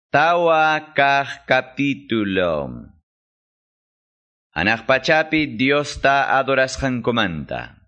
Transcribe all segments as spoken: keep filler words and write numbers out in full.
Tawa kah capítulo. Anaqpachapi Diosta adorasqankumanta.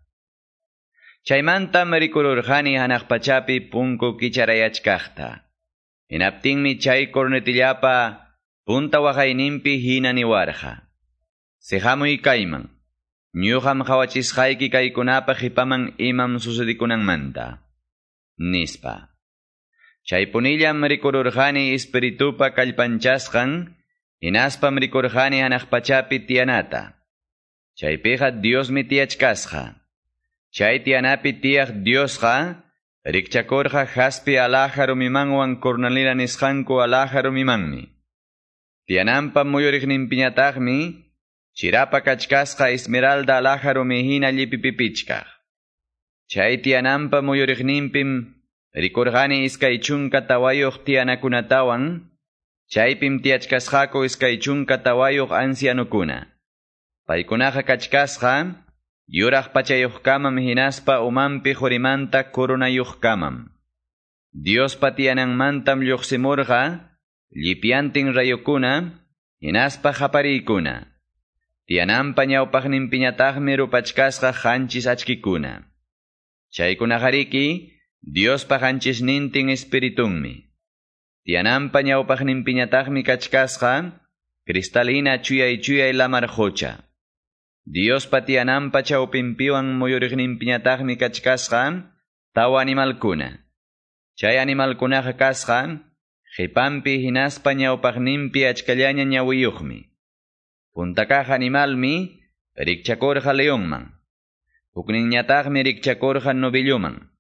Chaymanta marikururqani anaqpachapi punku kicharayachkaqta. Hinaptinmi chay cornetillapa punta waqayninpi hina niwarqa. Sihamuy kayman. Ñuqam qhawachisqayki kaykunapa qipaman imam sucedikunanmanta. Nispa. Chaypunillam rikururqani espiritupa kallpanchasqan, hinaspam rikurqani anaqpachapi tiyanata. Chaypiqa Diosmi tiyachkasqa. Chay tiyanapi tiyaq Diosqa, rikchakurqa haspi alajarumimanwan cornalina nisqanku alajarumimanmi. Tiyananpa muyuriqninpiñataqmi, chirapa kachkasqa esmeralda alajarumi hina llipipipichkaq. Chay tiyananpa muyuriqninpim, rikurqani iskay chunka tawayuq tiyanakunatawan, chaypim tiyachkasqaku iskay chunka tawayuq ancianukuna. Paykunaqa kachkasqa, yuraq pachayuqkamam hinaspa umanpi hurimanta corunayuqkamam. Diospa tiyananmantam lluqsimurqa, llipyantin rayukuna, hinaspa hapariykuna. Tiyananpa ñawpaqninpiñataqmi rupachkasqa hanchis achkikuna. Chaykunaqariki, Diospa hanchisnintin espiritunmi. Tiyananpa ñawpaqninpiñataqmi kachkasqa, cristalina chuyay chuyay lamar hocha. Diospa tiyananpa chawpinpiwan muyuriqninpiñataqmi kachkasqa, tawa animalkuna. Chay animalkunaqa kasqa, qhipanpi hinaspa ñawpaqninpi achkallaña ñawiyuqmi. Puntakaq animalmi, rikchakurqa leonman. Hukninñataqmi rikchakurqa novilluman.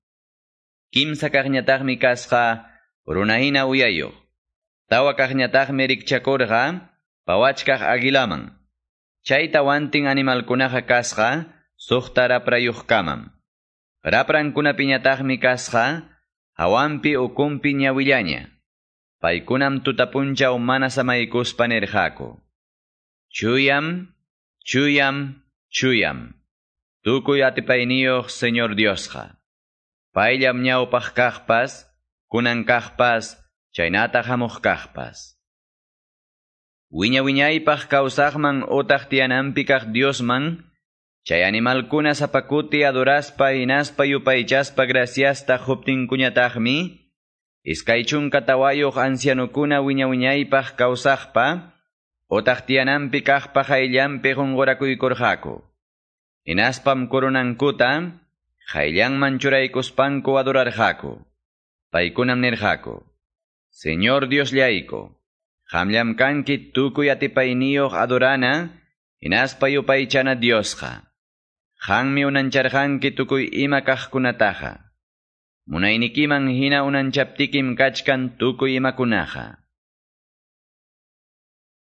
Kimsa kaqñataqmi kasqa, runahina uyayuq. Tawa kaqñataqmi rikchakurqa, pawachkaq aguilaman. Chay tawantin animalkunaqa kasqa, suqta raprayuqkamam. Raprankunapiñataqmi kasqa, hawanpi ukumpi ñawillaña. Paykunam tutapunchaw mana samaykuspa nirqaku. Chuyam, chuyam, chuyam. Tukuy atipayniyuq Señor Diosqa. Payllam ñawpaq kaqpas, kunan kaqpas, chaynata hamuq kaqpas. Wiña wiñaypaq kawsaqman utaq tiyananpi kaq Diosman, chay animalkuna sapakuti adoraspa hinaspa yupaychaspa graciasta huptinkuñataqmi, iskay chunka tawayuq ancianukuna wiña wiñaypaq kawsaqpa, utaq tiyananpi kaqpa hayllanpi qunqurakuykurqaku. Hinaspam corunankuta, hayllanman churaykuspanku adorarqaku. Paykunam nirqaku. Señor Diosllayku, qamllam kanki tukuy atipayniyuq adorana, hinaspa yupaychana Diosqa. Qammi unancharqanki tukuy ima kaqkunataqa. Munaynikiman hina unanchaptikim kachkan tukuy imakunaqa.